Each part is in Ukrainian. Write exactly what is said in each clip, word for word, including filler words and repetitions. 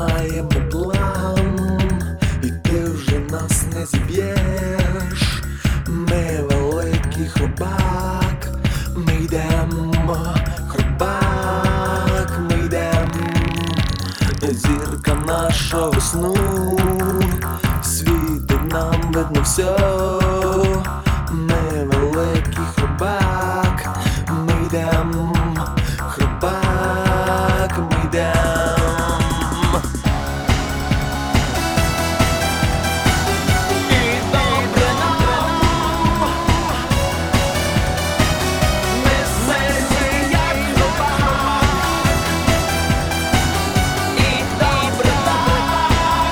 маємо план, і ти вже нас не зіб'єш. Ми великий хробак, ми йдемо, хробак, ми йдемо. Зірка нашого сну світить нам, видно все. Ми великий хробак, ми йдем, хробак, ми йдем. І добре нам, ми сильні, як хробак. І добре нам,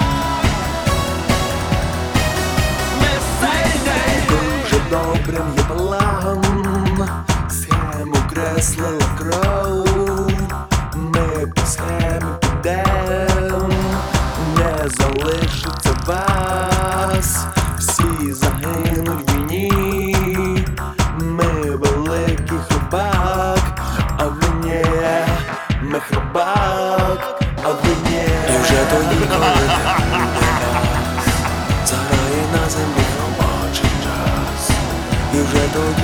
ми сильні. Дуже добрим є план, схему креслила кров. Ми по схемі підем, не залишиться вас. Всі загинуть в війні. Ми великий хробак, а ви ні. Ми хробак, а ви ні. І вже тоді, коли не буде нас, заграє на землі робочий час. І вже тоді